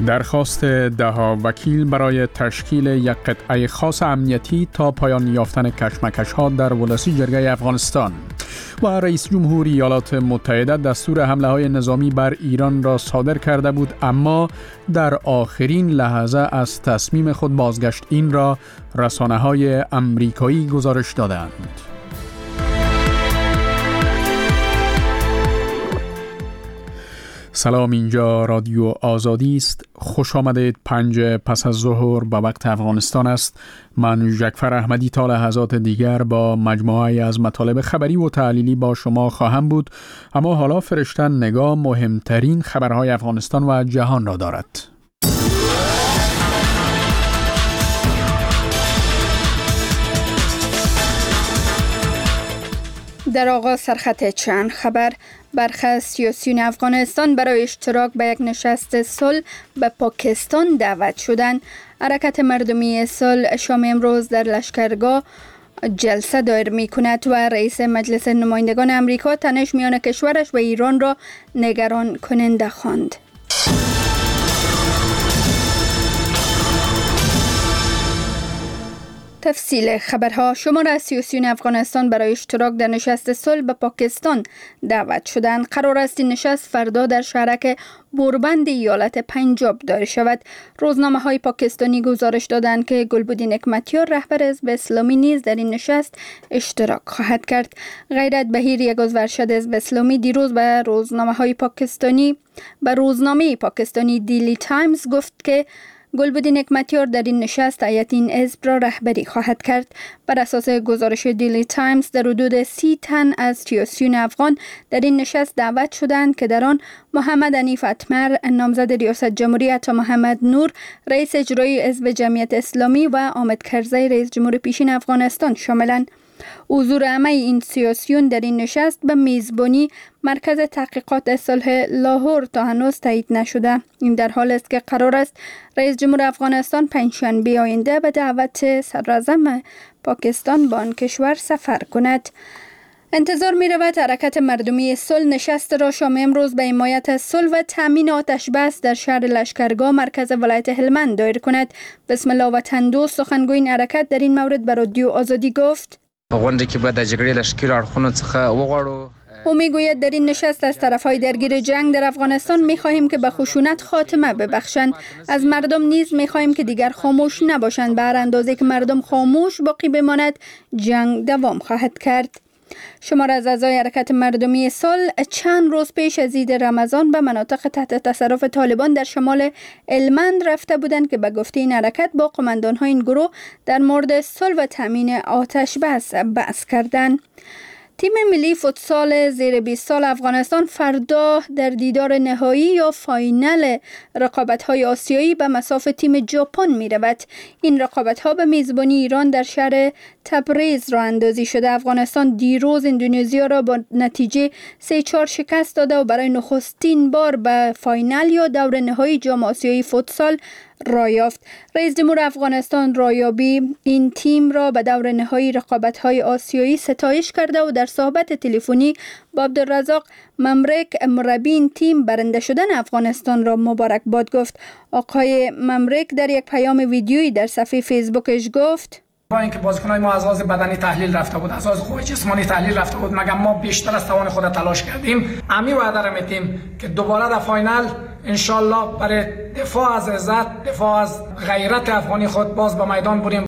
درخواست 10 وکیل برای تشکیل یک قطعه خاص امنیتی تا پایان یافتن کشمکش‌ها در ولسی جرگه افغانستان و رئیس جمهور ایالات متحده دستور حمله‌های نظامی بر ایران را صادر کرده بود، اما در آخرین لحظه از تصمیم خود بازگشت. این را رسانه‌های آمریکایی گزارش دادند. سلام، اینجا رادیو آزادی است. خوش آمدید. 5 پس از ظهر به وقت افغانستان است. من جعفر احمدی تا لحظات دیگر با مجموعه از مطالب خبری و تحلیلی با شما خواهم بود، اما حالا فرشتن نگاه مهمترین خبرهای افغانستان و جهان را دارد. در آغاز سرخط چند خبر. برخی از سیاسیون افغانستان برای اشتراک به یک نشست صلح به پاکستان دعوت شدند. حرکت مردمی صلح شام امروز در لشکرگاه جلسه دایر می کند و رئیس مجلس نمایندگان امریکا تنش میان کشورش و ایران را نگران کننده خواند. تفصیل خبرها. شمار از سیاسیون افغانستان برای اشتراک در نشست صلح به پاکستان دعوت شدند. قرار است این نشست فردا در شهرک بوربند ایالت پنجاب دایر شود. روزنامه‌های پاکستانی گزارش دادند که گلبدین حکمتیار رهبر حزب اسلامی نیز در این نشست اشتراک خواهد کرد. غیرت بهیر، یک عضو ارشد حزب اسلامی، دیروز به روزنامه پاکستانی دیلی تایمز گفت که گلبدین حکمتیار در این نشست هیئت این حزب را رهبری خواهد کرد. بر اساس گزارش دیلی تایمز در حدود 30 تن از سیاسیون افغان در این نشست دعوت شدند که در آن محمد حنیف اتمر نامزد ریاست جمهوری، عطا محمد نور رئیس اجرایی حزب جمعیت اسلامی و حامد کرزی رئیس جمهور پیشین افغانستان شاملند. حضور همه این سیاسیون در این نشست به میزبانی مرکز تحقیقات صلح لاهور تا هنوز تایید نشده. این در حال است که قرار است رئیس جمهور افغانستان پنجشنبه آینده به دعوت صدراعظم پاکستان به آن کشور سفر کند. انتظار می رود حرکت مردمی صلح نشست را شام امروز به حمایت از صلح و تامین آتش بس در شهر لشکرگاه مرکز ولایت هلمند دایر کند. بسم الله وطندوست سخنگوی این حرکت در این مورد به رادیو آزادی گفت: غونډه کې به د جګړې لشکري اړخونو څخه وغواړو. او میگوید در این نشست از طرفهای درگیر جنگ در افغانستان میخواهیم که به خشونت خاتمه ببخشند. از مردم نیز میخواهیم که دیگر خاموش نباشند. به هر اندازه که مردم خاموش باقی بماند جنگ دوام خواهد کرد. شمار از اعضای حرکت مردمی صلح چند روز پیش از عید رمضان به مناطق تحت تصرف طالبان در شمال هلمند رفته بودند که به گفته این حرکت با قماندان‌های این گروه در مورد صلح و تامین آتش بس بحث کردند. تیم ملی فوتسال زیر 20 سال افغانستان فردا در دیدار نهایی یا فاینال رقابت‌های آسیایی به مصاف تیم ژاپن می‌رود. این رقابت‌ها به میزبانی ایران در شهر تبریز راه اندازی شده. افغانستان دیروز اندونزیا را با نتیجه 3-4 شکست داده و برای نخستین بار به فاینال یا دور نهایی جام آسیایی فوتسال راه یافت. رئیس جمهور افغانستان رایابی این تیم را به دور نهایی رقابت‌های آسیایی ستایش کرده و در صحبت تلفنی با عبدالرزاق ممرک مربی این تیم برنده شدن افغانستان را مبارکباد گفت. آقای ممرک در یک پیام ویدیویی در صفحه فیسبوکش گفت: با اینکه بازیکن‌های ما از لحاظ بدنی تحلیل رفته بود، از لحاظ قوه جسمانی تحلیل رفته بود، مگر ما بیشتر از توان خود تلاش کردیم. امی وعده را می‌دیم که دوباره در فاینال انشالله برای دفاع از عزت، دفاع از غیرت افغانی خود باز به میدان بریم.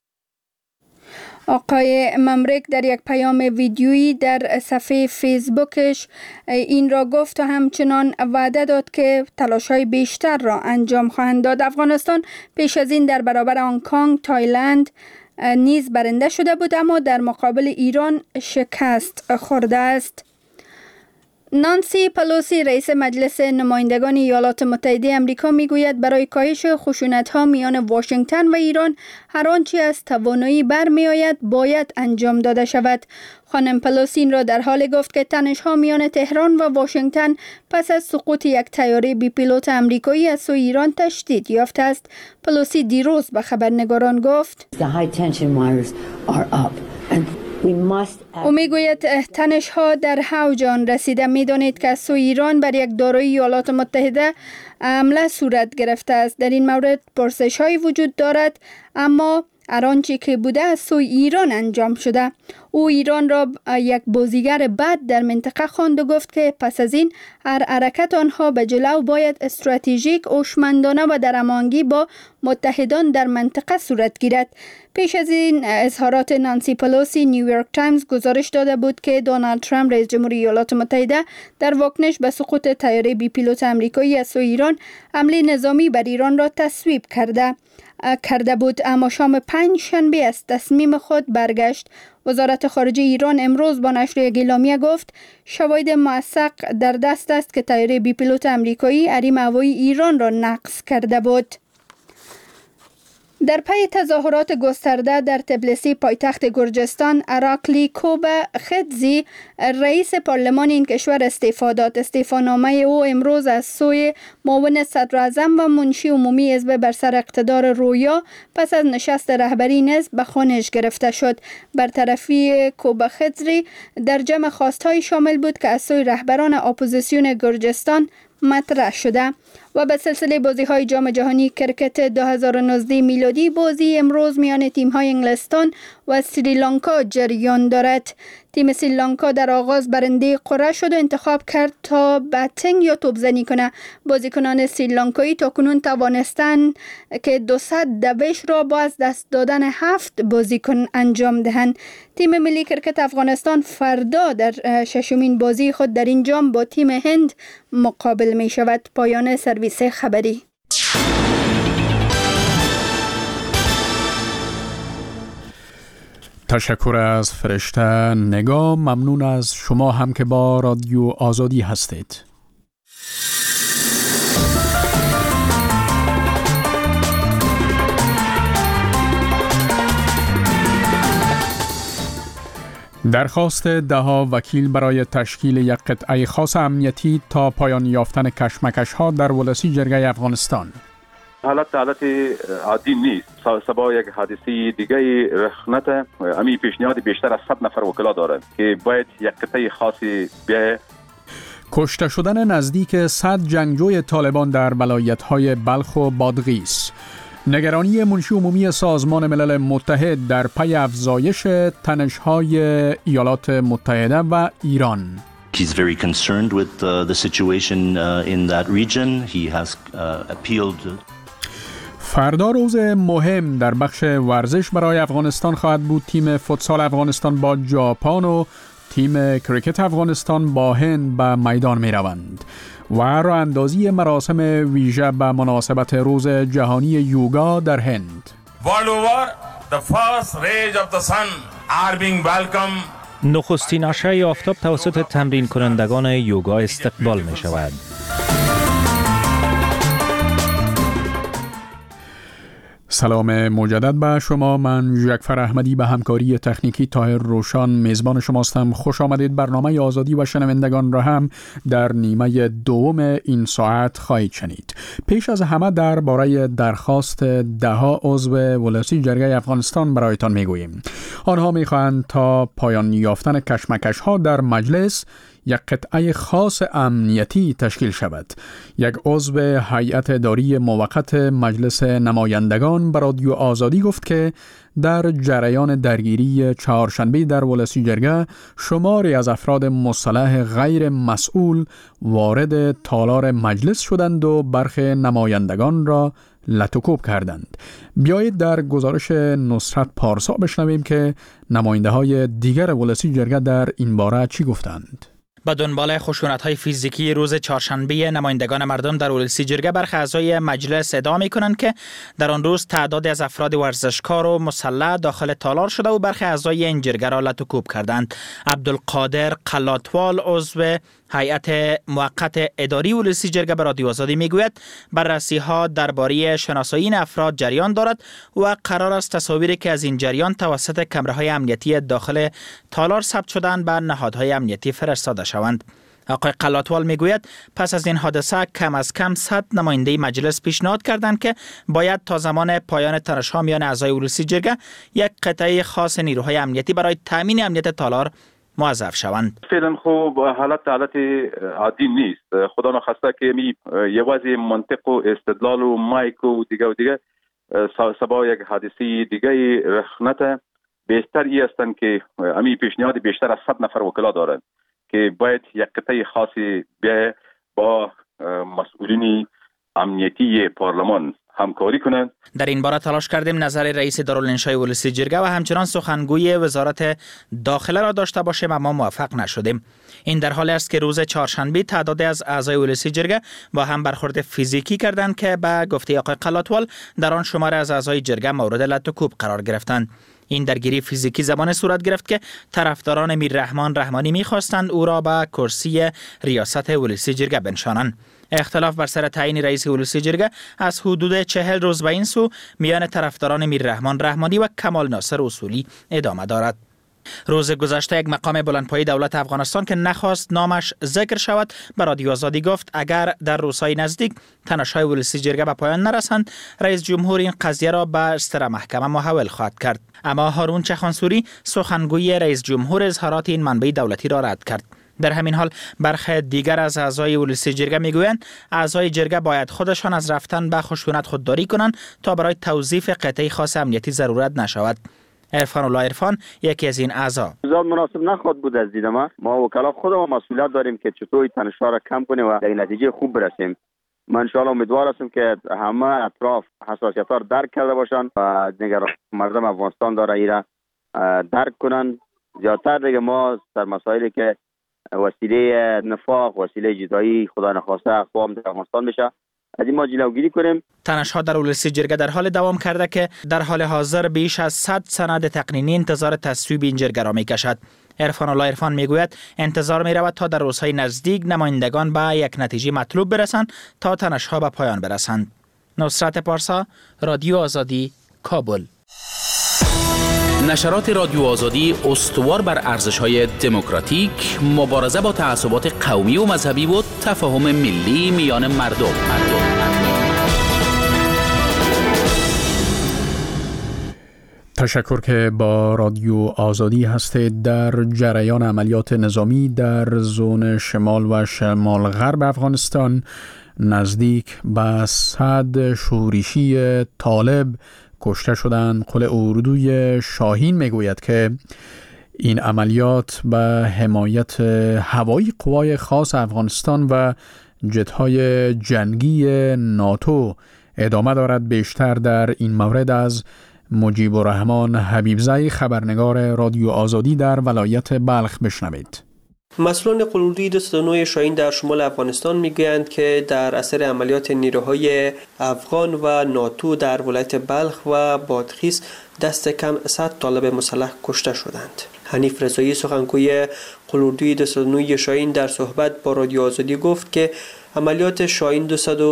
آقای ممرک در یک پیام ویدیویی در صفحه فیسبوکش این را گفت و همچنان وعده داد که تلاش‌های بیشتر را انجام خواهند داد. افغانستان پیش از این در برابر هنگ کنگ، تایلند نیز برنده شده بود، اما در مقابل ایران شکست خورده است. نانسی پلوسی رئیس مجلس نمایندگان ایالات متحده آمریکا میگوید برای کاهش خشونت‌ها میان واشنگتن و ایران هر آنچه از توانایی برمیآید باید انجام داده شود. خانم پلوسی این را در حال گفت که تنش‌ها میان تهران و واشنگتن پس از سقوط یک طیاره بی پیلوت آمریکایی از سوی ایران تشدید یافته است. پلوسی دیروز به خبرنگاران گفت: او میگوید تنش ها در اوج آن رسیده. میدانید که از سوی ایران بر یک دارایی ایالات متحده حمله صورت گرفته است. در این مورد پرسش های وجود دارد، اما هر آنچه که بوده از سوی ایران انجام شده. او ایران را یک بازیگر بد در منطقه خواند و گفت که پس از این هر حرکت آنها به جلو باید استراتژیک، هوشمندانه و درمانگی با متحدان در منطقه صورت گیرد. پیش از این اظهارات نانسی پلوسی، نیویورک تایمز گزارش داده بود که دونالد ترامپ رئیس جمهوری ایالات متحده در واکنش به سقوط طیاره بی پیلوت آمریکایی از سوی ایران حمله نظامی بر ایران را تصویب کرده بود، اما شام پنجشنبه از تصمیم خود برگشت. وزارت خارجه ایران امروز با نشر یک اعلامیه گفت شواهد موثق در دست است که طیاره بی پیلوت آمریکایی حریم هوایی ایران را نقض کرده بود. در پی تظاهرات گسترده در تبلیسی پایتخت گرجستان، اراکلی کوباخدزی رئیس پارلمان این کشور استعفا داد. استعفانامه او امروز از سوی معاون صدراعظم و منشی عمومی حزب بر سر اقتدار رویا پس از نشست رهبری حزب به خوانش گرفته شد. برطرفی کوباخدزی در جمع خواستهای شامل بود که از سوی رهبران اپوزیسیون گرجستان مطرح شده. و به سلسله بازی‌های جام جهانی کرکت 2019 میلادی، بازی امروز میان تیم‌های انگلستان و سریلانکا جریان دارد. تیم سریلانکا در آغاز برنده قرعه شد و انتخاب کرد تا بتینگ یا توپزنی کنه. بازیکنان سریلانکایی تاکنون توانستند که 200 دوش را با از دست دادن 7 بازیکن انجام دهند. تیم ملی کرکت افغانستان فردا در ششمین بازی خود در این جام با تیم هند مقابل می شود. پایان سرویس خبری. تشکر از فرشته نگاه. ممنون از شما هم که با رادیو آزادی هستید. درخواست 10 وکیل برای تشکیل یک قطعه خاص امنیتی تا پایان یافتن کشمکش‌ها در ولسی جرگه افغانستان. حالت عادی نیست. سبا یک حادثه دیگه رخنت امی پیشنهاد بیشتر از 100 نفر وکلا داره که باید یک قطعه خاصی بیایه. کشته شدن نزدیک 100 جنگجوی طالبان در ولایت‌های بلخ و بادغیس. نگرانی منشی عمومی سازمان ملل متحد در پی افزایش تنش‌های ایالات متحده و ایران. He's very concerned with the situation in that region. He has appealed. فردا روز مهم در بخش ورزش برای افغانستان خواهد بود. تیم فوتسال افغانستان با ژاپن و تیم کریکت افغانستان با هند به میدان می روند. و راه اندازی مراسم ویژه به مناسبت روز جهانی یوگا در هند. World over, the first rays of the sun are being welcomed. نخستین اشعه آفتاب توسط تمرین کنندگان یوگا استقبال می شود. سلام مجدد به شما. من ژکفر احمدی به همکاری تکنیکی طاهر روشان میزبان شماستم. خوش آمدید. برنامه آزادی و شنوندگان را هم در نیمه دوم این ساعت خواهید شنید. پیش از همه درباره درخواست 10 عضو ولسی جرگه افغانستان برایتان میگوییم. آنها میخواهند تا پایان یافتن کشمکش‌ها در مجلس یک قطعه خاص امنیتی تشکیل شود. یک عضو هیئت اداری موقت مجلس نمایندگان به رادیو آزادی گفت که در جریان درگیری چهارشنبه در ولسی جرگه شماری از افراد مسلح غیر مسئول وارد تالار مجلس شدند و برخی نمایندگان را لطوکوب کردند. بیایید در گزارش نصرت پارسا بشنویم که نماینده های دیگر ولسی جرگه در این باره چی گفتند. با دنبال خشونت‌های فیزیکی روز چهارشنبه، نمایندگان مردم در ولسی جرگه برخی اعضای مجلس ادعا می‌کنند که در آن روز تعدادی از افراد ورزشکار و مسلح داخل تالار شده و برخی اعضای این جرگه را لطوکوب کردند. عبدالقادر قلاتوال عضو هیئت موقت اداری ولسی جرگه به رادیو آزادی میگوید بررسی‌ها درباره شناسایی این افراد جریان دارد و قرار است تصاویری که از این جریان توسط کامراهای امنیتی داخل تالار ثبت شدند به نهادهای امنیتی فرستاده شوند. آقای قلاتوال میگوید پس از این حادثه کم از کم 100 نماینده مجلس پیشنهاد کردند که باید تا زمان پایان تنش‌ها میان اعضای ولسی جرگه یک قطعه خاص نیروهای امنیتی برای تامین امنیت تالار موظف شوند. فعلا خوب حالت عادی نیست. خدا نخواسته که یه وضع منطق و استدلال و مایک و دیگه سبا یک حادثه دیگه رخ نده. بهتر ای هستند که امی پیشنهاد بیشتر از 100 نفر وکلا دارند که باید یک قطعه خاصی بیا با مسئولین امنیتی پارلمان همکاری کنند. در این باره تلاش کردیم نظر رئیس دارالانشای ولسی جرگه و همچنان سخنگوی وزارت داخله را داشته باشیم اما موفق نشدیم. این در حالی است که روز چهارشنبه تعدادی از اعضای ولسی جرگه با هم برخورد فیزیکی کردند که به گفته آقای قلاتوال در آن شمار از اعضای جرگه مورد لط و کوب قرار گرفتند. این درگیری فیزیکی زمان صورت گرفت که طرفداران میررحمان رحمانی می‌خواستند او را به کرسی ریاست ولسی جرگه بنشانند. اختلاف بر سر تعیین رئیس ولسی جرگه از حدود 40 روز به این سو میان طرفداران میررحمان رحمانی و کمال ناصر اصولی ادامه دارد. روز گذشته یک مقام بلندپایه دولت افغانستان که نخواست نامش ذکر شود به رادیو آزادی گفت اگر در روزهای نزدیک تنش‌های ولسی جرگه به پایان نرسند رئیس جمهور این قضیه را به استر محکمه محول خواهد کرد. اما هارون چخانسوری سخنگوی رئیس جمهور اظهارات این منبع دولتی را رد کرد. در همین حال برخی دیگر از اعضای ولسی جرگه میگویند اعضای جرگه باید خودشان از رفتن به خشونت خودداری کنند تا برای توظیف قطعه خاص امنیتی ضرورت نشود. عرفان الله عرفان یکی از این اعضا: زیاد مناسب نخواد بود از دید ما وکلا خودمون مسئولیت داریم که چطوری تنش‌ها را کم کنیم و به نتیجه خوب برسیم. من ان شاء الله امیدوار هستم که همه اطراف حساسیت‌ها را درک کرده باشند و نگران مردم افغانستان داره ایرا درک کنن. زیادتر دیگه ما در مسائلی که وسیله نفاق، وسیله جدایی خدا نخواسته اقوام در افغانستان بشه از این ما جلوگیری کنیم. تنش‌ها در ولسی جرگه در حال دوام کرده که در حال حاضر بیش از 100 سند تقنینی انتظار تصویب این جرگه را می‌کشد. عرفان الله عرفان میگوید انتظار می‌رود تا در روزهای نزدیک نمایندگان به یک نتیجه مطلوب برسند تا تنش‌ها به پایان برسند. نصرت پارسا، رادیو آزادی، کابل. نشرات رادیو آزادی استوار بر ارزش‌های دموکراتیک، مبارزه با تعصبات قومی و مذهبی و تفاهم ملی میان مردم. تشکر که با رادیو آزادی هستید. در جریان عملیات نظامی در زون شمال و شمال غرب افغانستان نزدیک به 100 شورشی طالب کشته شدند. قل اردوی شاهین میگوید که این عملیات به حمایت هوایی قوای خاص افغانستان و جت‌های جنگی ناتو ادامه دارد. بیشتر در این مورد از مجیب الرحمن حبیبزی خبرنگار رادیو آزادی در ولایت بلخ بشنوید. مسئولان قلوردوی 209 شاهین در شمال افغانستان میگویند که در اثر عملیات نیروهای افغان و ناتو در ولایت بلخ و بادغیس دست کم 100 طالب مسلح کشته شدند. حنیف رضایی سخنگوی قلوردوی 209 شاهین در صحبت با رادیو آزادی گفت که عملیات شاهین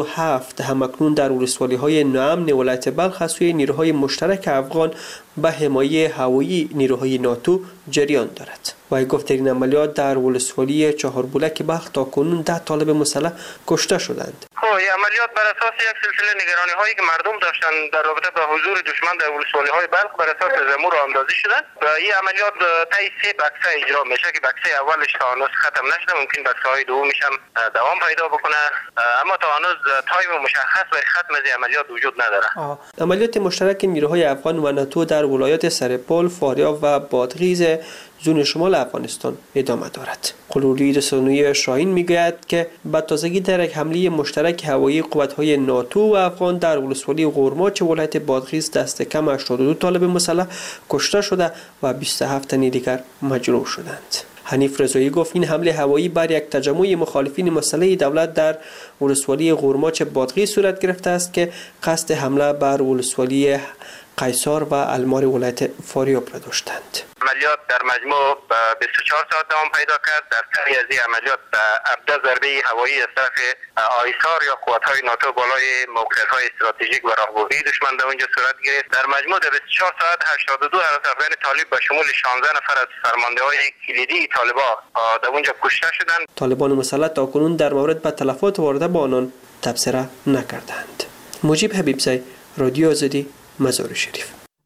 207 همکنون در ولسوالی‌های ناامن ولایت بلخ از سوی نیروهای مشترک افغان به حمایت هوایی نیروهای ناتو جریان دارد. و گفت این عملیات در ولسوالی چهاربولک بلخ تا کنون 10 طالب مسلح کشته شدند. این عملیات بر اساس یک سلسله نگرانی هایی که مردم داشتن در رابطه با حضور دشمن در ولسوالی های بلخ بر اساس زمور اندازی شدن و این عملیات طی 3 بکسه اجرا میشه که بکسه اولش تا هنوز ختم نشده، ممکن بکسه های دومش هم دوام پیدا بکنه، اما تا هنوز تایم مشخص و ختم از عملیات وجود نداره. عملیات مشترک نیروهای افغان و ناتو در ولایت سرپل، فاریاب و بادغیس زون شمال افغانستان ادامه دارد. قلوردوی 209 شاهین میگوید که به تازگی در یک حمله مشترک هوایی قوت‌های ناتو و افغان در ولسوالی غورماچ ولایت بادغیس دست کم 82 طالب مسلح کشته شده و 27 تن دیگر مجروح شدند. حنیف رضایی گفت این حمله هوایی بر یک تجمع مخالفین مسلح دولت در ولسوالی غورماچ بادغیس صورت گرفته است که قصد حمله بر ولسوالی قیصار و المار ولایت فاریاب را داشتند. عملیات در مجموع 24 ساعت دوام پیدا کرد. در سری از این عملیات 17 ضربه هوایی از طرف آیسار یا قوات‌های ناتو بالای موقعیت‌های استراتژیک و راهبردی دشمن در اونجا صورت گرفت. در مجموع در 24 ساعت 82 حراس افغان طالب به شمول 16 نفر از فرمانده‌های کلیدی طالبان در اونجا کشته شدند. طالبان مسلط تاکنون در مورد به تلفات وارده به آنان تبصره نکردند. مجیب حبیبزی، رادیو آزادی، مزار شریف.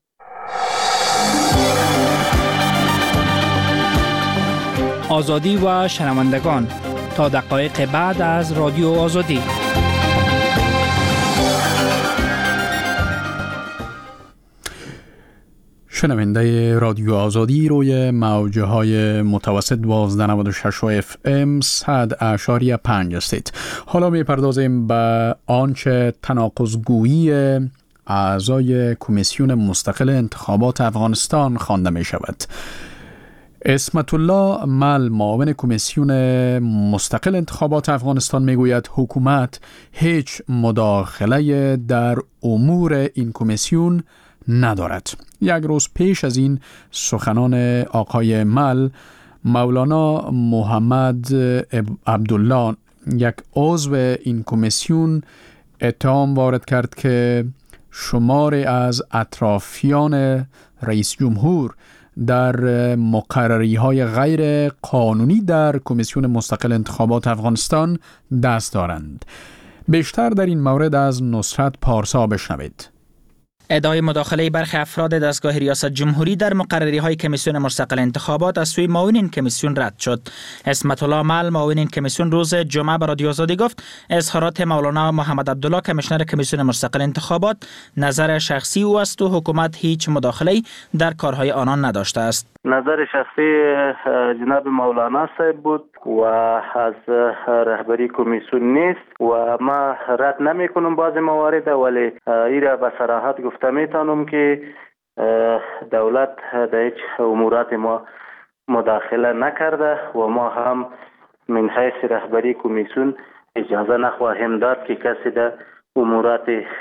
آزادی و شنوندگان، تا دقایق بعد از رادیو آزادی. شنونده رادیو آزادی روی موجه های متوسط 1296 FM 100.5 هستید. حالا می پردازیم به آنچه تناقض‌گویی اعضای کمیسیون مستقل انتخابات افغانستان خوانده می شود. اسمت الله مل، معاون کمیسیون مستقل انتخابات افغانستان، میگوید حکومت هیچ مداخله در امور این کمیسیون ندارد. یک روز پیش از این سخنان آقای مل، مولانا محمد عبدالله، یک عضو این کمیسیون، اتهام وارد کرد که شماری از اطرافیان رئیس جمهور در مقرری‌های غیر قانونی در کمیسیون مستقل انتخابات افغانستان دست دارند. بیشتر در این مورد از نصرت پارسا بشنوید. ادعای مداخله برخی افراد دستگاه ریاست جمهوری در مقرری‌های کمیسیون مستقل انتخابات از سوی معاون این کمیسیون رد شد. اسمت الله مل، معاون این کمیسیون، روز جمعه به رادیو آزادی گفت اظهارات مولانا محمد عبدالله، کمیشنر کمیسیون مستقل انتخابات، نظر شخصی او است و حکومت هیچ مداخله‌ای در کارهای آنان نداشته است. نظر شخصی جناب مولانا صاحب بود و از رهبری کمیسیون نیست و ما رد نمی کنم بعض موارد، ولی ایره به صراحت گفته میتونم که دولت در هیچ امورات ما مداخله نکرده و ما هم من حیث رهبری کمیسیون اجازه نخواهیم داد که کسی در امورات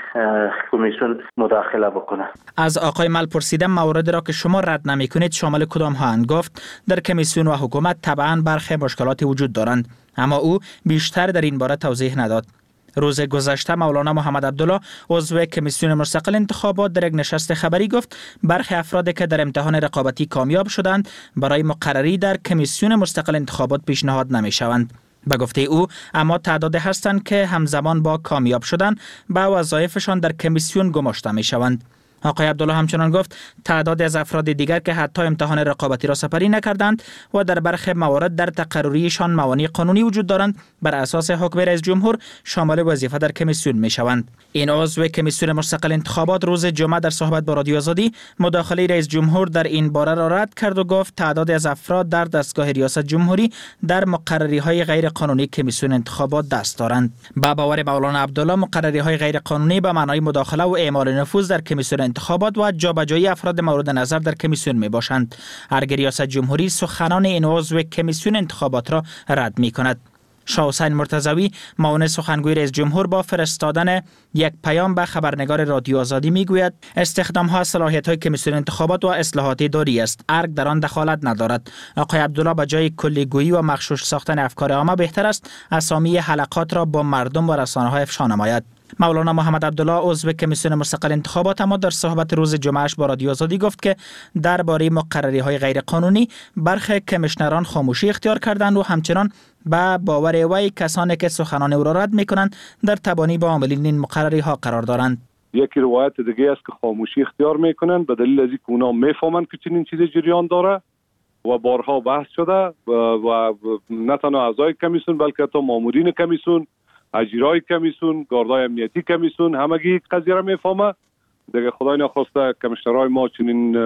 کمیسیون مداخله بکنه. از آقای مل پرسیدم موارد را که شما رد نمی کنید شامل کدام هستند؟ گفت در کمیسیون و حکومت طبعا برخی مشکلاتی وجود دارند، اما او بیشتر در این باره توضیح نداد. روز گذشته مولانا محمد عبدالله، عضو کمیسیون مستقل انتخابات، در یک نشست خبری گفت برخی افرادی که در امتحان رقابتی کامیاب شدند برای مقرری در کمیسیون مستقل انتخابات پیشنهاد نمی شوند. به گفته او اما تعدادی هستند که همزمان با کامیاب شدن به وظایفشان در کمیسیون گماشته می شوند. آقای عبدالله همچنان گفت تعدادی از افراد دیگر که حتی امتحان رقابتی را سپری نکردند و در برخی موارد در تقرریشان موانع قانونی وجود دارند بر اساس حکم رئیس جمهور شامل وظیفه در کمیسیون می شوند. این عضو کمیسیون مستقل انتخابات روز جمعه در صحبت با رادیو آزادی مداخله رئیس جمهور در این باره را رد کرد و گفت تعدادی از افراد در دستگاه ریاست جمهوری در مقرری‌های غیر قانونی کمیسیون انتخابات دست دارند. با باور مولانا عبدالله مقرری‌های غیر قانونی به معنای مداخله و اعمال نفوذ در کمیسیون انتخابات و جابجایی افراد مورد نظر در کمیسیون می باشند. هرگاه ریاست جمهوری سخنان این عضو کمیسیون انتخابات را رد می کند. شاه حسین مرتضوی، معاون سخنگوی رئیس جمهور، با فرستادن یک پیام به خبرنگار رادیو آزادی میگوید استخدام ها صلاحیت های کمیسیون انتخابات و اصلاحات اداری است، ارگ در آن دخالت ندارد. آقای عبدالله به جای کلیگویی و مغشوش ساختن افکار عامه بهتر است اسامی حلقات را با مردم و رسانه ها افشا نماید. مولانا محمد عبدالله، عضو کمیسیون مستقل انتخابات، اما در صحبت روز جمعهش با رادیو آزادی گفت که درباره مقرری‌های غیر قانونی برخی کمیشنران خاموشی اختیار کردند و همچنان با باور وی کسانی که سخنان او را رد می‌کنند در تبانی با عاملین این مقرری‌ها قرار دارند. یکی روایت دیگه است که خاموشی اختیار می‌کنند به دلیل از اینکه اونا می‌فهمند که چنین چیزی جریان داره و بارها بحث شده و نه تنها اعضای کمیسیون بلکه حتی مامورین کمیسیون، اجرای کمیسیون، گاردای امنیتی کمیسیون همگی قضیه را میفهمه. دیگه خدای نخواسته کمیشنرهای ما چنین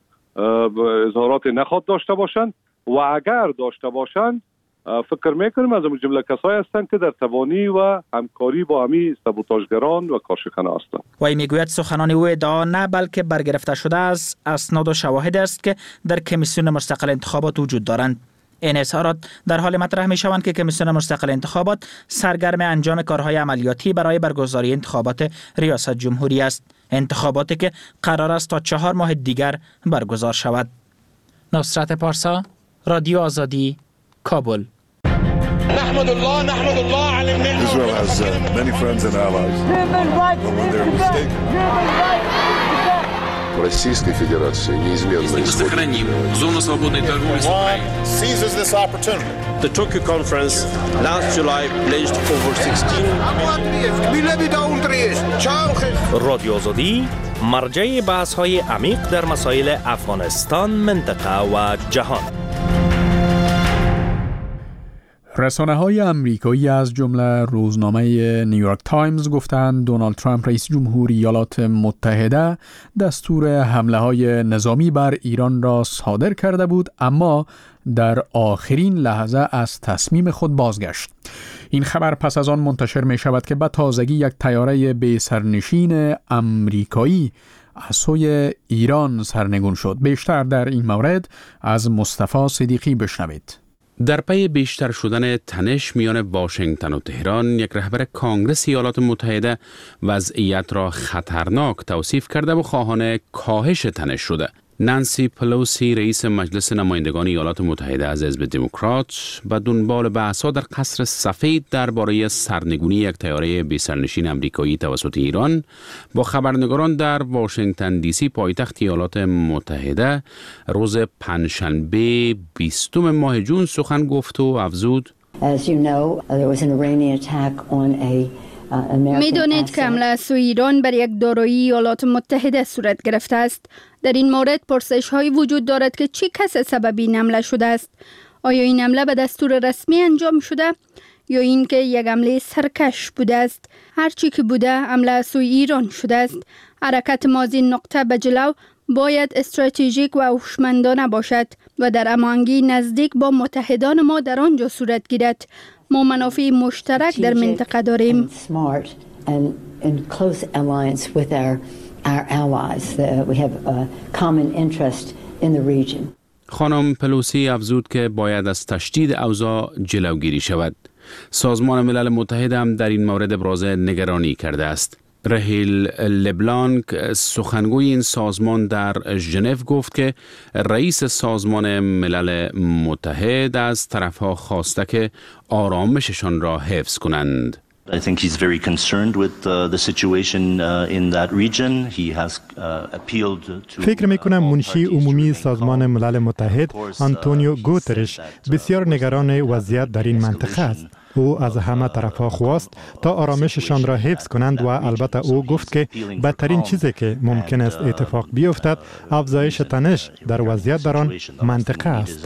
اظهارات نخواد داشته باشند و اگر داشته باشند فکر میکنیم از جمله کسایی هستند که در توانی و همکاری با همی سابوتاژگران و کارشکنان هستند. وی میگوید سخنان او ادعا نه بلکه برگرفته شده از اسناد و شواهد است که در کمیسیون مستقل انتخابات وجود دارند. این اظهارات در حال مطرح می شوند که کمیسیون مستقل انتخابات سرگرم انجام کارهای عملیاتی برای برگزاری انتخابات ریاست جمهوری است. انتخاباتی که قرار است تا 4 ماه دیگر برگزار شود. نصرت پارسا، رادیو آزادی، کابل. نحمد الله على النعمة. Israel has many friends and allies. But when they're mistaken. Российской Федерации неизменно сохраним зону свободной торговли с Украиной. Seizes this opportunity. The Tokyo conference last July pledged over 16. رادیو آزادی مرجع بحث‌های عمیق در مسائل افغانستان، منطقه و جهان. رسانه‌های آمریکایی از جمله روزنامه نیویورک تایمز گفتند دونالد ترامپ رئیس جمهوری ایالات متحده دستور حمله‌های نظامی بر ایران را صادر کرده بود، اما در آخرین لحظه از تصمیم خود بازگشت. این خبر پس از آن منتشر می شود که به تازگی یک طیاره بی سرنشین آمریکایی از سوی ایران سرنگون شد. بیشتر در این مورد از مصطفی صدیقی بشنوید. در پی بیشتر شدن تنش میان واشنگتن و تهران، یک رهبر کانگرس ایالات متحده وضعیت را خطرناک توصیف کرده و خواهان کاهش تنش شده. نانسی پلوسی رئیس مجلس نمایندگان ایالات متحده از حزب دموکرات به دنبال بحث‌ها در قصر سفید درباره سرنگونی یک طیاره بی‌سرنشین آمریکایی توسط ایران با خبرنگاران در واشنگتن دی سی پایتخت ایالات متحده روز پنجشنبه 20 ماه جون سخن گفت و افزود: می‌دانید که حمله از سوی ایران بر یک دارایی ایالات متحده صورت گرفته است. در این مورد پرسش‌هایی وجود دارد که چه کس سبب این حمله شده است؟ آیا این حمله به دستور رسمی انجام شده یا اینکه یک حمله سرکش بوده است؟ هرچی که بوده، حمله از سوی ایران شده است. حرکت ما از این نقطه به جلو باید استراتژیک و هوشمندانه باشد و در هماهنگی نزدیک با متحدان ما در آنجا صورت گیرد. ما منافع مشترک در منطقه داریم. خانم پلوسی افزود که باید از تشدید اوضاع جلوگیری شود. سازمان ملل متحد هم در این مورد ابراز نگرانی کرده است. رهیل لبلانک سخنگوی این سازمان در ژنو گفت که رئیس سازمان ملل متحد از طرفها خواسته که آرامششان را حفظ کنند. I think he's very concerned with the situation in that region. He has appealed to فکر میکنم منشی عمومی سازمان ملل متحد آنتونیو گوترش بسیار نگران وضعیت در این منطقه است. او از همه طرفها خواست تا آرامششان را حفظ کنند و البته او گفت که بدترین چیزی که ممکن است اتفاق بیفتد افزایش تنش در وضعیت در آن منطقه است.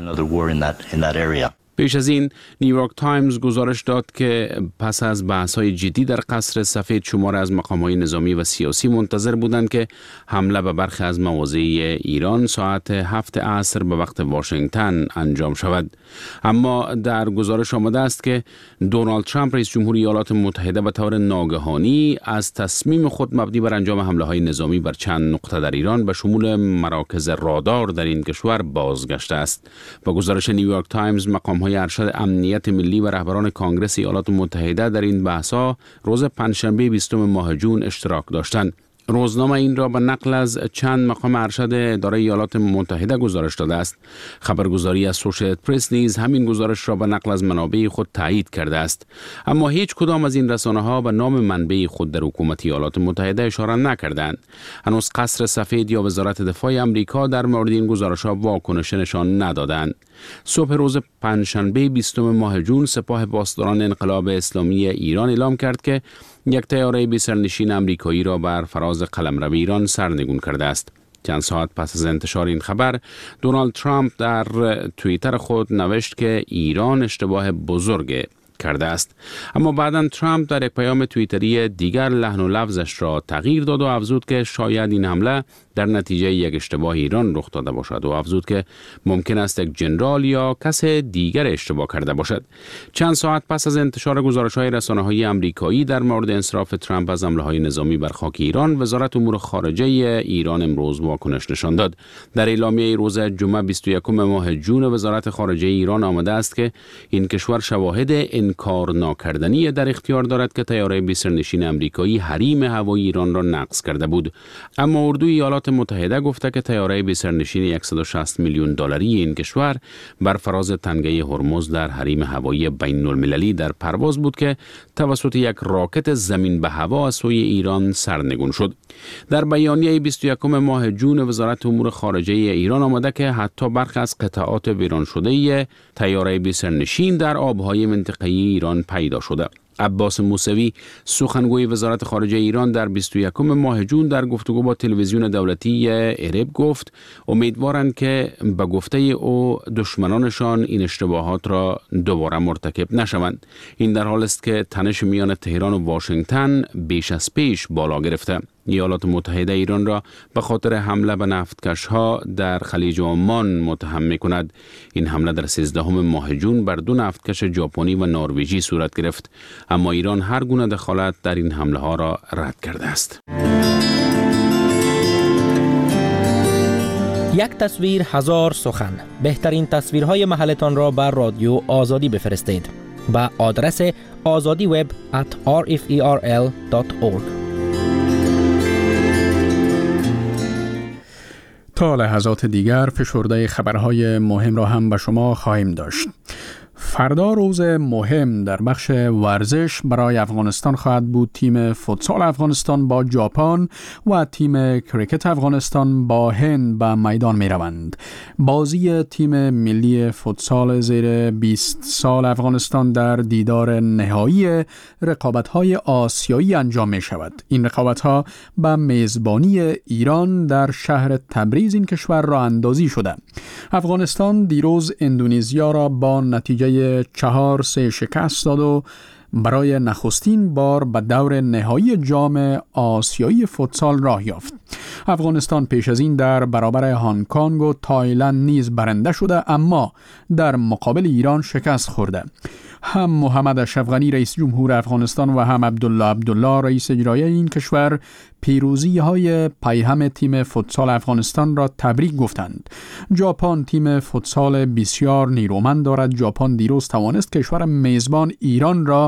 پیش از این نیویورک تایمز گزارش داد که پس از بحث‌های جدی در قصر سفید شمار از مقام‌های نظامی و سیاسی منتظر بودند که حمله به برخی از مواضع ایران ساعت 7 عصر به وقت واشنگتن انجام شود. اما در گزارش آمده است که دونالد ترامپ رئیس جمهوری ایالات متحده به طور ناگهانی از تصمیم خود مبنی بر انجام حمله‌های نظامی بر چند نقطه در ایران به شمول مراکز رادار در این کشور بازگشته است. با گزارش نیویورک تایمز مقام‌های ارشد امنیت ملی و رهبران کانگرس ایالات متحده در این بحث‌ها روز پنجشنبه 20 ماه جون اشتراک داشتند. روزنامه این را به نقل از چند مقام ارشد اداره ایالات متحده گزارش داده است. خبرگزاری اسوشییتد پرس نیز همین گزارش را به نقل از منابع خود تایید کرده است. اما هیچ کدام از این رسانه‌ها به نام منبع خود در حکومت ایالات متحده اشاره نکردند. هنوز قصر سفید یا وزارت دفاع آمریکا در مورد این گزارش‌ها واکنش نشان ندادند. صبح روز پنجشنبه 20 ماه جون سپاه پاسداران انقلاب اسلامی ایران اعلام کرد که یک طیاره بی‌سرنشین آمریکایی را بر فراز قلمرو ایران سرنگون کرده است. چند ساعت پس از انتشار این خبر، دونالد ترامپ در توییتر خود نوشت که ایران اشتباه بزرگ کرده است. اما بعداً ترامپ در یک پیام توییتری دیگر لحن و لفظش را تغییر داد و افزود که شاید این حمله در نتیجه یک اشتباه ایران رخ داده باشد و افزود که ممکن است یک جنرال یا کس دیگر اشتباه کرده باشد. چند ساعت پس از انتشار گزارش‌های رسانه‌های آمریکایی در مورد انصراف ترامپ از حمله‌های نظامی بر خاک ایران، وزارت امور خارجه ایران امروز واکنش نشان داد. در اعلامیه روز جمعه 21 ماه جون وزارت خارجه ایران آمده است که این کشور شواهد انکار ناکردنی در اختیار دارد که طیاره بی سرنشین آمریکایی حریم هوایی ایران را نقض کرده بود. اما اردوی ایالات متحده گفته که طیاره بی سرنشین 160 میلیون دلاری این کشور بر فراز تنگه هرمز در حریم هوایی بین المللی در پرواز بود که توسط یک راکت زمین به هوا از سوی ایران سرنگون شد. در بیانیه 21 ماه جون وزارت امور خارجه ایران آمده که حتی برخی از قطعات ویران شده طیاره بی سرنشین در آبهای منطقه‌ای ایران پیدا شده. عباس موسوی سخنگوی وزارت خارجه ایران در 21 ماه جون در گفتگو با تلویزیون دولتی ارب گفت امیدوارند که به گفته او دشمنانشان این اشتباهات را دوباره مرتکب نشوند. این در حال است که تنش میان تهران و واشنگتن بیش از پیش بالا گرفته. ایالات متحده ایران را به خاطر حمله به نفتکش‌ها در خلیج عمان متهم می‌کند. این حمله در 13 ماه جون بر 2 نفتکش ژاپنی و نروژی صورت گرفت، اما ایران هر گونه دخالت در این حمله‌ها را رد کرده است. یک تصویر هزار سخن. بهترین تصویرهای محلتان را بر رادیو آزادی بفرستید به آدرس azadiweb@rferl.org. تا لحظات دیگر فشرده خبرهای مهم را هم به شما خواهیم داشت. فردا روز مهم در بخش ورزش برای افغانستان خواهد بود. تیم فوتسال افغانستان با ژاپن و تیم کریکت افغانستان با هند به میدان می روند. بازی تیم ملی فوتسال زیر 20 سال افغانستان در دیدار نهایی رقابت‌های آسیایی انجام می شود. این رقابت‌ها به میزبانی ایران در شهر تبریز این کشور راه اندازی شده. افغانستان دیروز اندونزیا را با نتیجه 4-3 شکست داد و برای نخستین بار به دور نهایی جام آسیایی فوتسال راه یافت. افغانستان پیش از این در برابر هنگ کنگ و تایلند نیز برنده شده، اما در مقابل ایران شکست خورده. هم محمد اشرف غنی رئیس جمهور افغانستان و هم عبدالله رئیس اجرایی این کشور پیروزی‌های پیهم تیم فوتسال افغانستان را تبریک گفتند. ژاپن تیم فوتسال بسیار نیرومند دارد. ژاپن دیروز توانست کشور میزبان ایران را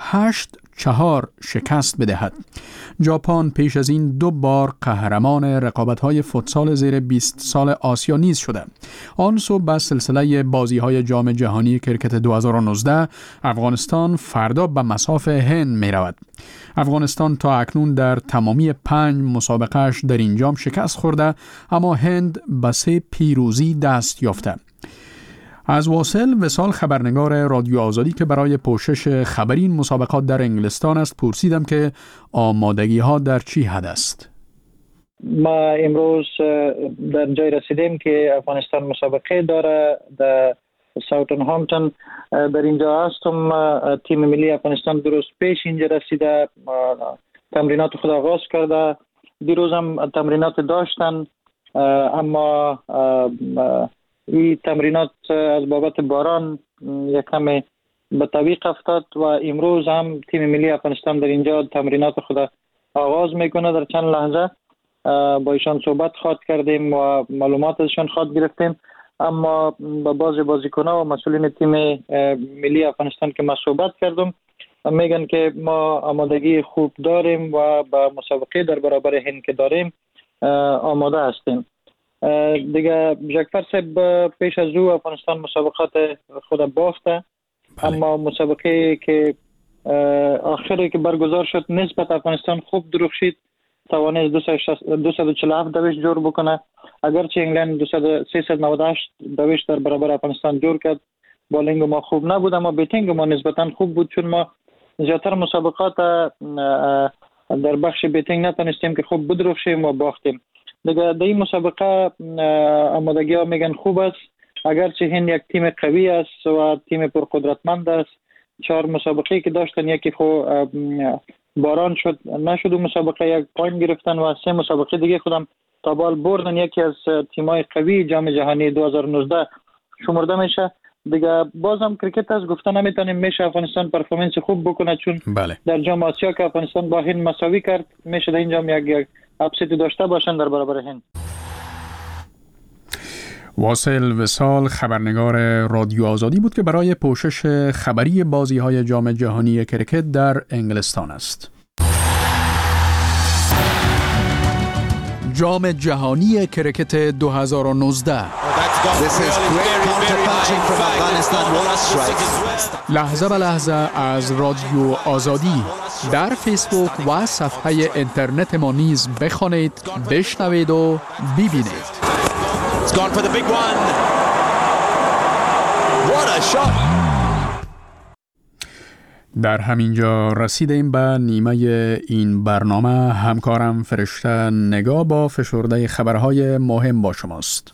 8-4 شکست بدهد. ژاپن پیش از این 2 بار قهرمان رقابت‌های فوتسال زیر 20 سال آسیا نیز شده. آن سو به سلسله بازی‌های جام جهانی کرکت 2019 افغانستان فردا به مصاف هند می‌رود. افغانستان تا اکنون در تمامی 5 مسابقه‌اش در این جام شکست خورده، اما هند به 3 پیروزی دست یافته. از وصال خبرنگار رادیو آزادی که برای پوشش خبری این مسابقات در انگلستان است پرسیدم که آمادگی ها در چی حد است. ما امروز در جای رسیدیم که افغانستان مسابقه داره در ساوتن هامپتون. در اینجا هستم. تیم ملی افغانستان درست پیش اینجا رسیده، تمرینات خود آغاز کرده. دیروز هم تمرینات داشتن، اما این تمرینات از بابت باران یک کمی به تعویق افتاد و امروز هم تیم ملی افغانستان در اینجا تمرینات خود آغاز میکنه. در چند لحظه با ایشان صحبت خواهد کردیم و معلومات ازشان خواهد گرفتیم، اما با بعضی بازیکن‌ها و مسئولین تیم ملی افغانستان که ما صحبت کردم میگن که ما آمادگی خوب داریم و با مسابقه در برابر هند که داریم آماده هستیم. دیگه جکفر صاحب پیش از او افغانستان مسابقات خود بافته، اما مسابقه که آخری که برگزار شد نسبت افغانستان خوب درخشید، توانست 247 دویش جور بکنه، اگرچه انگلند 398 دویش در برابر افغانستان جور کرد. بالینگ ما خوب نبود، اما بیتینگ ما نسبتا خوب بود، چون ما زیادتر مسابقات در بخش بیتینگ نتونستیم که خوب بدرخشیم و باختیم. دیگه در این مسابقه آمادگی ها میگن خوب است، اگرچه هند یک تیم قوی است و تیم پرقدرتمند است. 4 مسابقه که داشتن یکی خو باران شد نشد و مسابقه 1 پوینت گرفتن و 3 مسابقه دیگه خودم استقبال بردن یکی از تیم‌های قوی جام جهانی 2019 شمرده میشه. دیگه بازم کرکت از گفتن نمیتونیم میشه افغانستان پرفورمنس خوب بکنه، چون در جام آسیا که افغانستان با هند مساوی کرد میشه در این جام یک اپسیتی داشته باشن در برابر هند. واصل وصال خبرنگار رادیو آزادی بود که برای پوشش خبری بازی‌های جام جهانی کرکت در انگلستان است. جام جهانی کرکت 2019 لحظه به لحظه از رادیو آزادی در فیسبوک و صفحه اینترنت ما نیز بخوانید، بشنوید و ببینید. It's gone for the big one. What a shot. در همینجا رسیدیم به نیمه این برنامه. همکارم فرشته نگاه با فشرده خبرهای مهم با شماست.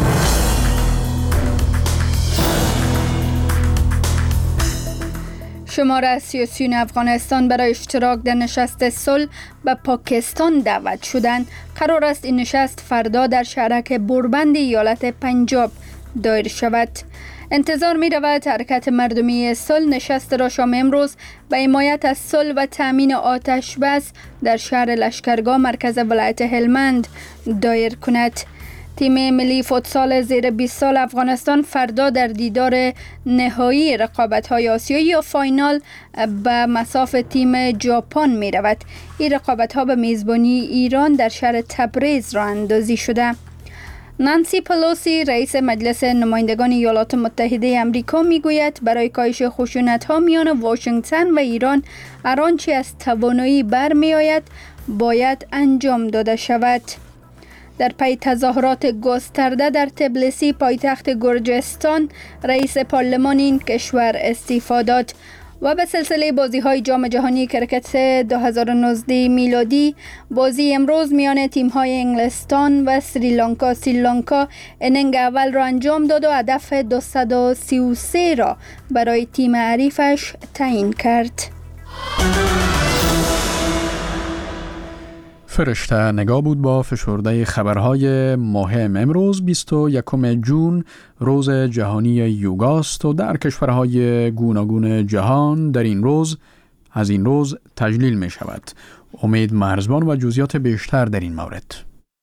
شماره 33 افغانستان برای اشتراک در نشست صلح به پاکستان دعوت شدند. قرار است این نشست فردا در شهرک بوربند ایالت پنجاب دایر شود. انتظار می رود حرکت مردمی صلح نشست را شام امروز به حمایت از صلح و تامین آتش بس در شهر لشکرگاه مرکز ولایت هلمند دایر کند. تیم ملی فوتسال زیر 20 سال افغانستان فردا در دیدار نهایی رقابت‌های آسیایی یا فاینال به مصاف تیم ژاپن می رود. این رقابت‌ها به میزبانی ایران در شهر تبریز راه اندازی شده. نانسی پلوسی رئیس مجلس نمایندگان ایالات متحده آمریکا میگوید برای کاهش خشونت‌ها میان واشنگتن و ایران هر آنچه از توانایی برمی‌آید باید انجام داده شود. در پی تظاهرات گسترده در تبلیسی پایتخت گرجستان رئیس پارلمان این کشور استعفا داد. و به سلسله بازی‌های جام جهانی کرکت 2019 میلادی بازی امروز میان تیم‌های انگلستان و سریلانکا اننگ اول را انجام داد و هدف 233 را برای تیم حریفش تعیین کرد. فرشته نگاه بود با فشرده خبرهای مهم. امروز 21 جون روز جهانی یوگاست و در کشورهای گوناگون جهان در این روز از این روز تجلیل می شود. امید مرزبان و جزئیات بیشتر در این مورد.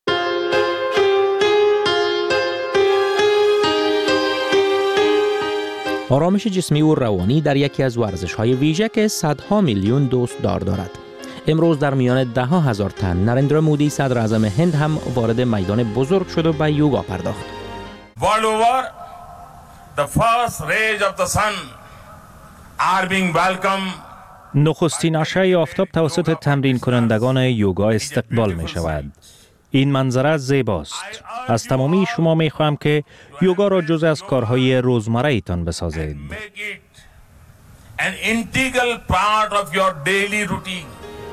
آرامش جسمی و روانی در یکی از ورزش‌های ویژه که صدها میلیون دوست دارد. امروز در میان 10,000 تن نریندرا مودی صدر اعظم هند هم وارد میدان بزرگ شد و به یوگا پرداخت. World over, the first rays of the sun are being welcomed. نخستین اشعه آفتاب توسط تمرین کنندگان یوگا استقبال می شود. این منظره زیباست. از تمامی شما می خواهم که یوگا را جز از کارهای روزمره ایتان بسازید. An integral part of your daily routine.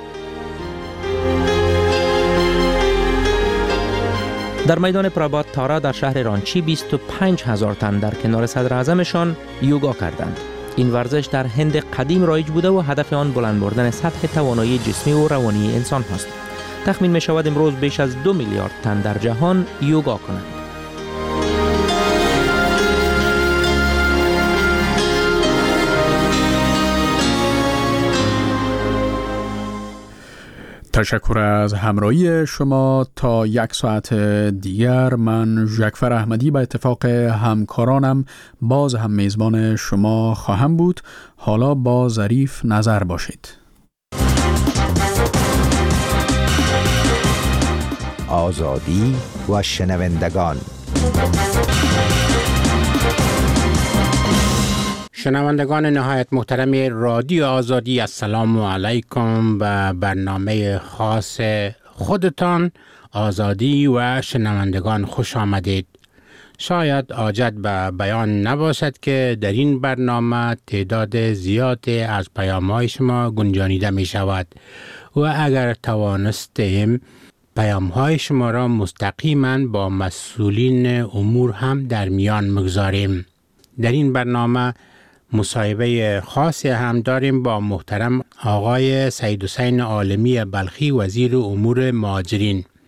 در میدان پرابات تارا در شهر رانچی 25,000 تن در کنار صدر اعظمشان یوگا کردند. این ورزش در هند قدیم رایج بوده و هدف آن بلند بردن سطح توانایی جسمی و روانی انسان هاست. تخمین می شود امروز بیش از 2 میلیارد تن در جهان یوگا کنند. تشکر از همراهی شما. تا یک ساعت دیگر من ژکفر احمدی به اتفاق همکارانم باز هم میزبان شما خواهم بود. حالا با ظریف نظر باشید. آزادی و شنوندگان. شنوندگان نهایت محترم رادیو آزادی، السلام علیکم. و برنامه خاص خودتان آزادی و شنوندگان خوش آمدید. شاید حاجت به بیان نباشد که در این برنامه تعداد زیادی از پیام‌های شما گنجانیده می شود و اگر توانستیم پیام‌های شما را مستقیما با مسئولین امور هم در میان مگذاریم. در این برنامه مصاحبه خاصی هم داریم با محترم آقای سید حسین عالمی بلخی، وزیر امور مهاجرین.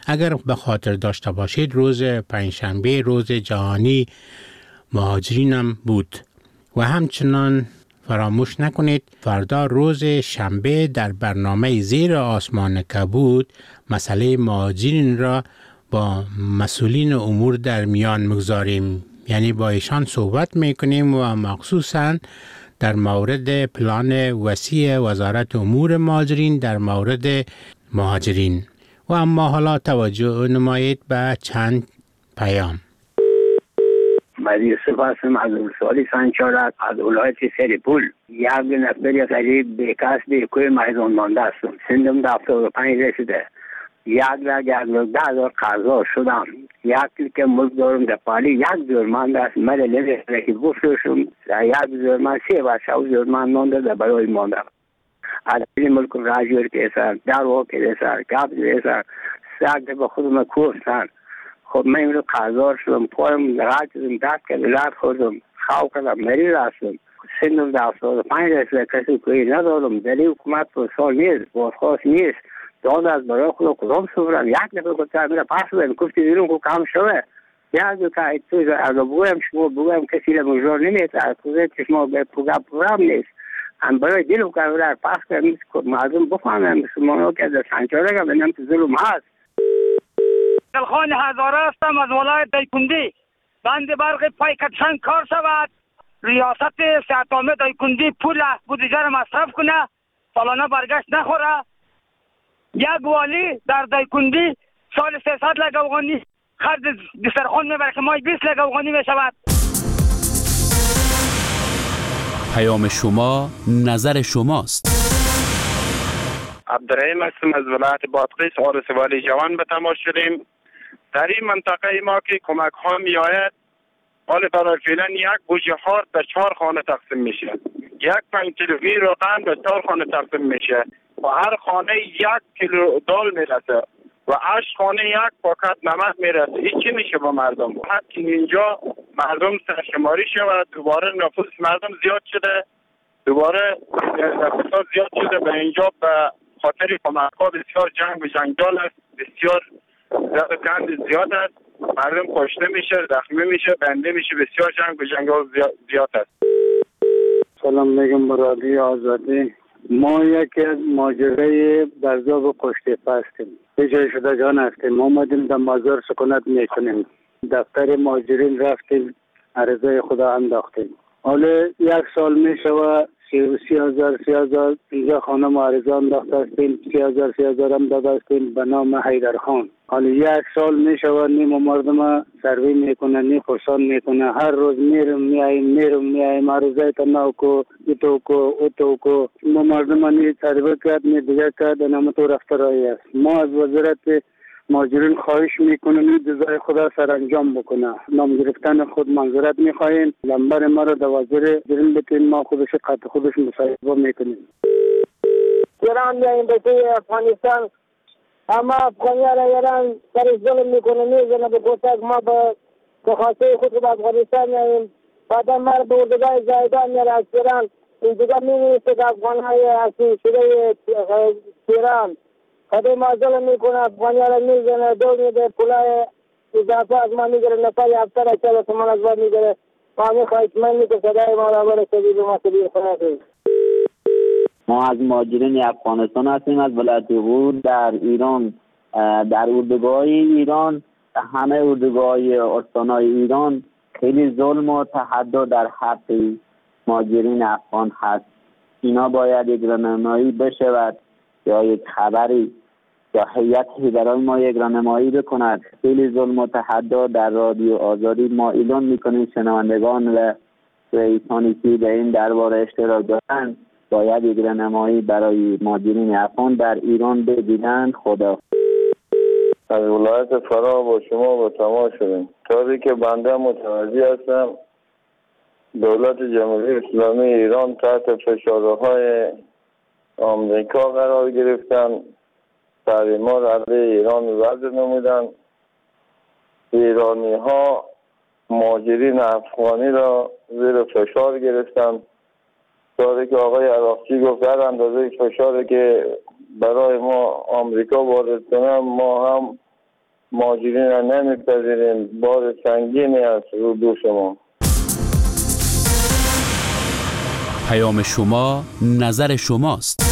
اگر به خاطر داشته باشید روز پنجشنبه روز جهانی مهاجرین هم بود و همچنان فراموش نکنید فردا روز شنبه در برنامه زیر آسمان کبود مسئله مهاجرین را با مسئولین امور در میان مگذاریم، یعنی با ایشان صحبت میکنیم و مخصوصاً در مورد پلان وسیع وزارت امور مهاجرین در مورد مهاجرین. و اما حالا توجه نمایید به چند پیام. من یوسف هستم از ولسوالی سنچارک از ولایت سریپول. یک نفر قریب بیکس بیکوی میدان مانده هستم. سنم 75 رسیده. یک 10,000 قرضا شدم. یک که ملک دارم در پالی 1 مانده است. من نمیشه که گفتشم 1 من 3 بچه من مانده در برای مانده. از این ملک راجور که سر در واقع که سر کاب که سر ساعت به خودم کوفتن. خب من امروز قرضدار شدم، پایم نقاط شدم، دست که دلار خوردم، خواب کردم، مریض هستم. سنم 75 رسیده، کسی کوی ندارم، دلیل حکومت پر سال نیست، بازخواست نیست. داد از برای خود کدام سفرم، یک نفر گفتم میره پس بدم، گفتی بیرون که کام شده. یک دو که توی از بگویم شما بگویم کسی را مجرد نمیده، از کوزه چشما به پروگرام نیست. هم برای دلو که را پس کردم مردم بفهمم مسلمان‌ها که در سنچارک بنام تو ظلم هست. دلخان هزاره هستم از ولایت دایکندی. بند برق پای کتشان کار شود. ریاست صحت عامه دایکندی پول بودجه را مصرف کنه، سالانه برگشت نخوره. یک والی در دایکندی سال 300 لک افغانی خرج دسترخوان میبره که مای 20 لک افغانی میشود. پیام شما نظر شماست. عبدالرحیم هستم از ولایت بادغیس. ولسوالی جوان به تماس شدیم. در این منطقه ما که کمک ها می آید، حال برای فعلا یک گوجه هار به 4 خانه تقسیم میشه، یک 5 کیلوگرم روغن به 4 خانه تقسیم میشه و هر خانه 1 کیلو دال میرسه و 8 خانه 1 پاکت نمک میرسه. این چی میشه با مردم؟ حتی اینجا مردم سرشماری شود، دوباره نفوس مردم زیاد شده، دوباره نفوس زیاد شده. به اینجا به خاطر کمک ها بسیار جنگ و جنجال است، بسیار گند زیاد است، مردم کشته میشه، زخمی میشه، بنده میشه، بسیار جنگ و جنجال زیاد است. سلام میگم برادری آزادی. ما یکی از ماجرای برزاب کشته هستیم، به شده جان هستیم. ما اومدیم در مزار سکونت میکنیم، دفتر مهاجرین رفتیم، عرضه خدا انداختیم. حالا 1 سال میشوه 30,000 اینجا خانه معارضه انداخته هستیم، 30,000 هم داده هستیم به نام حیدرخان. حالا 1 سال میشوه نیم مردم سروی میکنه، نیم خوشان میکنه. هر روز میرم میایم عرضه تا نوکو اتوکو ما مردم نی سروی کرد نی دیگه کرد نمتو رفته رایی است. ما از وزارت مهاجرین خواهش میکنم این جزای خدا سرانجام بکنه. نام گرفتن خود منظورت میخواهیم، نمبر ما رو در وزیر جرین بتین، ما خودش قطع خودش مصاحبه میکنیم. ایران میاییم به افغانستان، اما افغانیان ایران سر ظلم میکنه، میزنه به گوتک. ما به خواسته خود به افغانستان میاییم، بعد ما به اردوگاه زایدان میاره از ایران. این دیگه میمیسته که افغانهای اصلی شده ایران خیلی ما ظلم میکنه، افغانیان را میزنه، دو میده، پولای اضافه از ما میگره، نفعی 70 تومان از ما میگره. ما میخواهید من که صدای ما را بره شدید و ما سبیل خواهد. ما از مهاجرین افغانستان هستیم، از ولایت غور در ایران. در اردوگاه ایران، همه اردوگاه استانهای ایران خیلی ظلم و تحدی در حق مهاجرین افغان هست. اینا باید یک راهنمایی بشود یا یک خبری یا هیئتی برای ما یک راهنمایی بکند. خیلی ظلم و تحدی در رادیو آزادی ما اعلام میکنیم شنوندگان و رئیسانی که در این درباره اشتراک دارند باید یک راهنمایی برای مهاجرین افغان در ایران بگیرند. خدا. از ولایت فرا با شما با تماس شدیم. طوری که بنده متوجه هستم دولت جمهوری اسلامی ایران تحت فشارهای آمریکا قرار گرفتن، تحریما را علیه ایران وضع نمودن. ایرانی ها مهاجرین افغانی را زیر فشار گرفتن. طوری که آقای عراقچی گفت در اندازه فشاری که برای ما آمریکا وارد کنه ما هم مهاجرین را نمیپذیریم. بار سنگینی است رو دوش ما. پیام شما نظر شماست.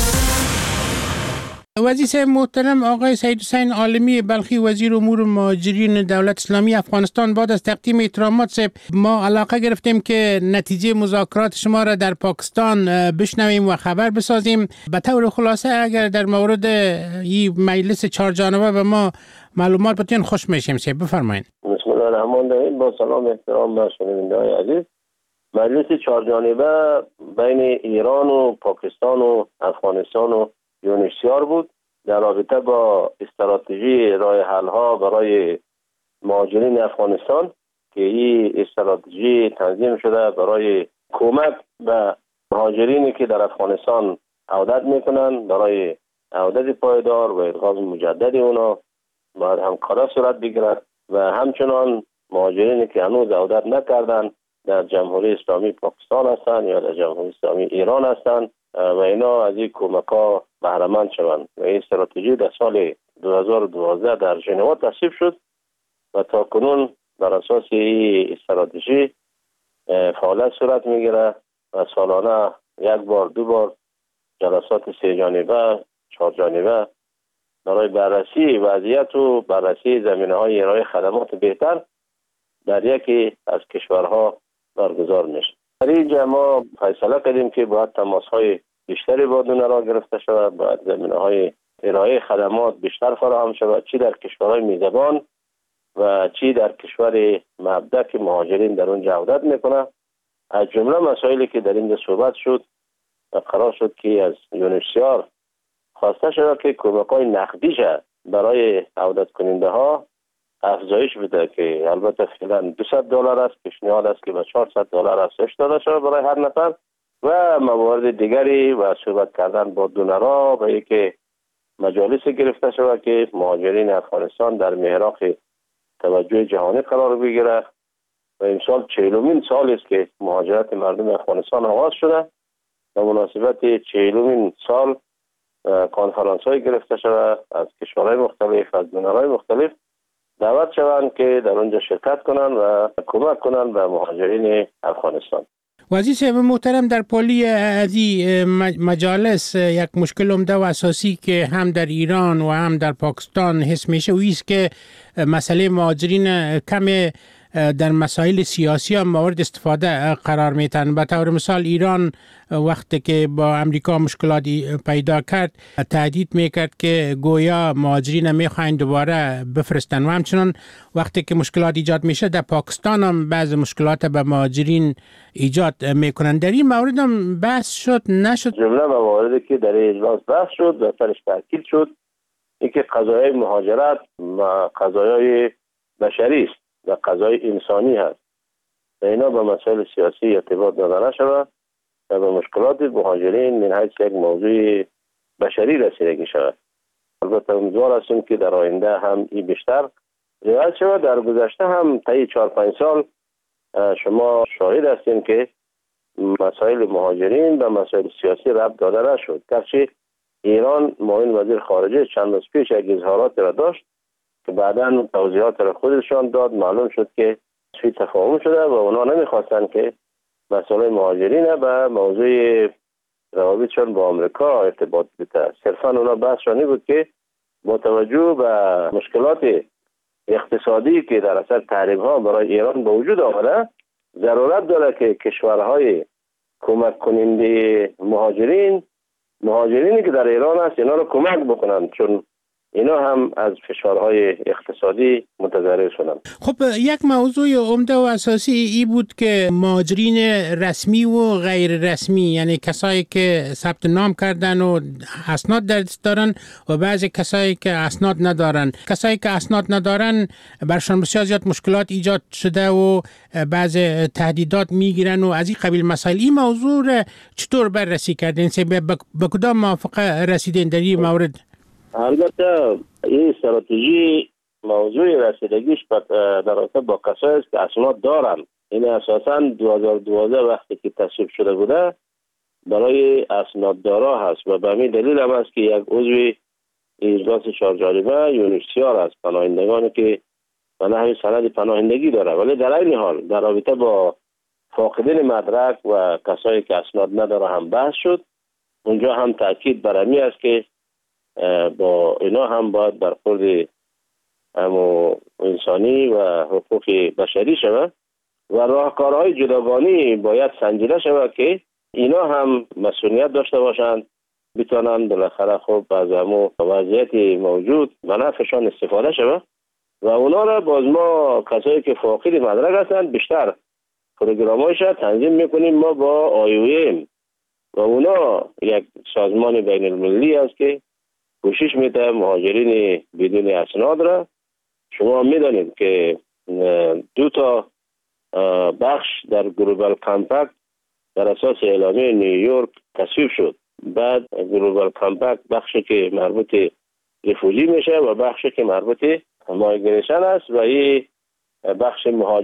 وزیر محترم آقای سید حسین عالمی بلخی وزیر امور مهاجرین دولت اسلامی افغانستان، بعد از تقدیم احترامات صاحب ما علاقه گرفتیم که نتیجه مذاکرات شما را در پاکستان بشنویم و خبر بسازیم. به طور خلاصه اگر در مورد این مجلس 4 جانبه به ما معلومات بتین خوش میشیم. صاحب بفرمایید. بسم الله الرحمن الرحیم. با سلام احترام به شنونده‌های عزیز. مجلس 4 جانبه بین ایران و پاکستان و افغانستان و یونسیار بود در رابطه با استراتژی راه حل ها برای مهاجرین افغانستان که این استراتژی تنظیم شده برای کمک به مهاجرینی که در افغانستان عودت میکنن برای عودت پایدار و ادغام مجدد اونا باید همکاری صورت بگیرد و همچنان مهاجرینی که هنوز عودت نکردن در جمهوری اسلامی پاکستان هستند یا در جمهوری اسلامی ایران هستند و اینا از این کمک ها بهره مند شوند. و این استراتژی در سال 2012 در ژنو تصویب شد و تا کنون بر اساس این استراتژی فعالیت صورت میگیره و سالانه 1 بار 2 بار جلسات 3 جانبه 4 جانبه برای بررسی وضعیت و بررسی زمینه‌های ارائه خدمات بهتر در یکی از کشورها برگزار میشه. در اینجا ما فیصله کردیم که باید تماس‌های بیشتری با دونرها گرفته شود، باید زمینه‌های ارائه خدمات بیشتر فراهم شود، چی در کشورهای میزبان و چی در کشور مبدأ که مهاجرین در اونجا عودت میکنه. از جمله مسائلی که در اینجا صحبت شد و قرار شد که از یونسیار خواسته شد که کمک‌های نقدیش برای عودت کننده ها افزایش بده که البته فعلا $200 است، پیشنهاد است که به $400 افزایش داده شود برای هر نفر و موارد دیگری و صحبت کردن با دونرها و اینکه مجالس گرفته شود که مهاجرین افغانستان در محراق توجه جهانی قرار بگیره و امسال 40مین سال است که مهاجرت مردم افغانستان آغاز شده و مناسبت 40مین سال کنفرانس های گرفته شود از کشورهای مختلف از دونرهای مختلف دعوت شوند که در اونجا شرکت کنند و کمک کنند به مهاجرین افغانستان. وزیر صاحب محترم در پالی از مجالس یک مشکل عمده و اساسی که هم در ایران و هم در پاکستان حس میشه و ایست که مسئله مهاجرین کم در مسائل سیاسی هم مورد استفاده قرار میتن. به طور مثال ایران وقتی که با امریکا مشکلاتی پیدا کرد تهدید میکرد که گویا مهاجرین میخواین دوباره بفرستن و همچنان وقتی که مشکلات ایجاد میشه در پاکستان هم بعض مشکلات به مهاجرین ایجاد میکنن. در این مورد هم بحث شد نشد؟ جمله مواردی که در اجلاس بحث شد و سرش تاکید شد اینکه قضایای مهاجرت و قضایای بشری است و قضای انسانی هست و اینا به مسائل سیاسی ارتباط داده نشود و به مشکلات مهاجرین من حیث یک موضوع بشری رسیدگی شود. البته امیدوار هستیم که در آینده هم این بیشتر رعایت شود. در گذشته هم طی 4-5 سال شما شاهد هستیم که مسائل مهاجرین به مسائل سیاسی ربط داده نشد. گرچه ایران معاون وزیر خارجه چند روز پیش یک اظهارات را داشت که بعداً توضیحات را خودشان داد، معلوم شد که سوء تفاهم شده و اونا نمیخواستن که مسئله مهاجرین به موضوع روابطشان با آمریکا ارتباط بده. صرفاً اونا بحثشانی بود که با توجه به مشکلات اقتصادی که در اثر تحریم ها برای ایران به وجود آمده ضرورت داره که کشورهای کمک کننده مهاجرینی که در ایران هست اینا رو کمک بکنن، چون اینا هم از فشارهای اقتصادی متضرر شدن. خب یک موضوع عمده و اساسی ای بود که مهاجرین رسمی و غیر رسمی، یعنی کسایی که ثبت نام کردن و اسناد در دست دارن و بعضی کسایی که اسناد ندارن. کسایی که اسناد ندارن برشان بسیار زیاد مشکلات ایجاد شده و بعضی تهدیدات میگیرن و از این قبیل مسائل. این موضوع را چطور بررسی کردین؟ به کدام موافقه رسیدین در این مورد؟ البته این استراتژی موضوع رسیدگیش در رابطه با کسایی است که اسناد دارن. این اساساً 2012 وقتی که تصویب شده بوده برای اسناددارا هست و به همین دلیل هم است که یک عضو اجلاس 4 جانبه یونیسیار است، پناهندگانی که به نحو سند پناهندگی داره، ولی در این حال در رابطه با فاقدین مدرک و کسایی که اسناد نداره هم بحث شد. اونجا هم تاکید بر این است که با اینا هم باید برخورد انسانی و حقوق بشری شود و راهکارهای جداگانه باید سنجیده شود که اینا هم مسئولیت داشته باشند، بتونن بالاخره خب از وضعیت موجود و نفعشان استفاده شود و اونا را باز ما کسایی که فاقد مدرک هستند بیشتر پروگرامایش تنظیم میکنیم ما با IOM و اونا یک سازمان بین المللی است که کوشش میده مهاجرین بدون اسناد را. شما میدانید که 2 تا بخش در گلوبال کامپکت در اساس اعلامیه نیویورک تصویب شد. بعد گلوبال کامپکت بخشی که مربوط رفوجی میشه و بخشی که مربوط مایگریشن است و این بخش مهاجرین